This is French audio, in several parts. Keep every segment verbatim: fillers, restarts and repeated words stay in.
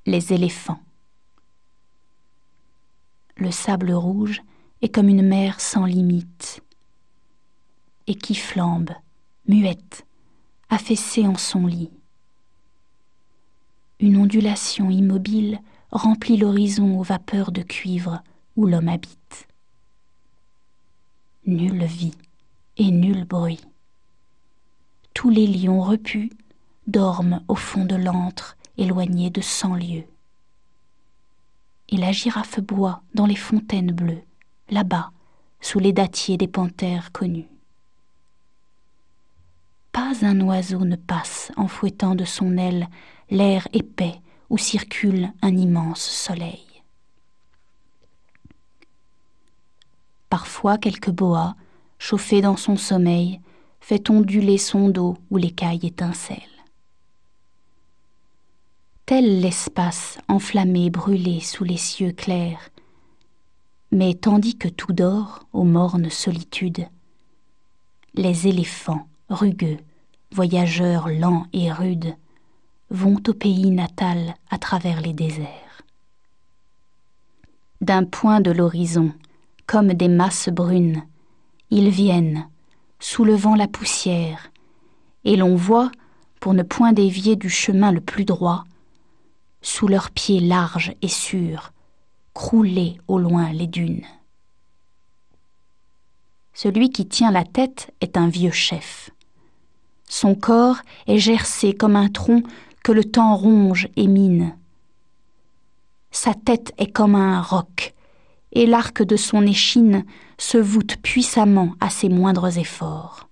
Les éléphants. Le sable rouge est comme une mer sans limite, et qui flambe, muette, affaissée en son lit. Une ondulation immobile remplit l'horizon aux vapeurs de cuivre où l'homme habite. Nulle vie et nul bruit. Tous les lions repus dorment au fond de l'antre éloigné de cent lieues. Et la girafe boit dans les fontaines bleues, là-bas, sous les dattiers des panthères connues. Pas un oiseau ne passe en fouettant de son aile l'air épais où circule un immense soleil. Parfois quelque boa, chauffé dans son sommeil, fait onduler son dos où l'écaille étincelle. Tel l'espace enflammé brûlé sous les cieux clairs, mais tandis que tout dort aux mornes solitudes, les éléphants rugueux, voyageurs lents et rudes, vont au pays natal à travers les déserts. D'un point de l'horizon, comme des masses brunes, ils viennent, soulevant la poussière, et l'on voit, pour ne point dévier du chemin le plus droit, sous leurs pieds larges et sûrs, crouler au loin les dunes. Celui qui tient la tête est un vieux chef. Son corps est gercé comme un tronc que le temps ronge et mine. Sa tête est comme un roc, et l'arc de son échine se voûte puissamment à ses moindres efforts.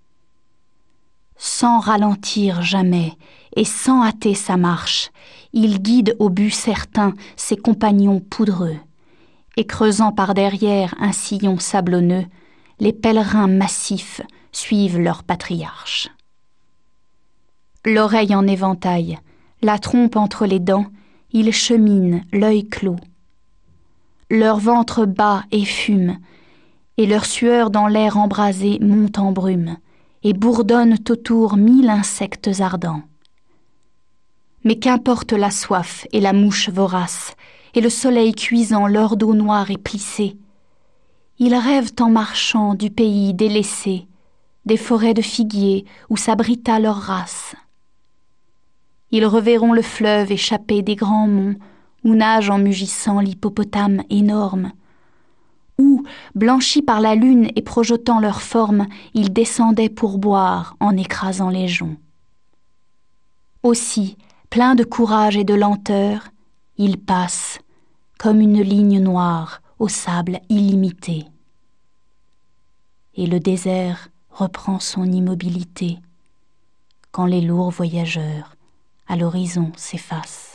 Sans ralentir jamais et sans hâter sa marche, il guide au but certain ses compagnons poudreux, et creusant par derrière un sillon sablonneux, les pèlerins massifs suivent leur patriarche. L'oreille en éventail, la trompe entre les dents, ils cheminent l'œil clos. Leur ventre bat et fume, et leur sueur dans l'air embrasé monte en brume, et bourdonnent autour mille insectes ardents. Mais qu'importe la soif et la mouche vorace, et le soleil cuisant leur dos noire et plissée, ils rêvent en marchant du pays délaissé, des forêts de figuiers où s'abrita leur race. Ils reverront le fleuve échappé des grands monts, où nage en mugissant l'hippopotame énorme, où, blanchis par la lune et projetant leur forme, ils descendaient pour boire en écrasant les joncs. Aussi, pleins de courage et de lenteur, ils passent, comme une ligne noire au sable illimité. Et le désert reprend son immobilité, quand les lourds voyageurs à l'horizon s'effacent.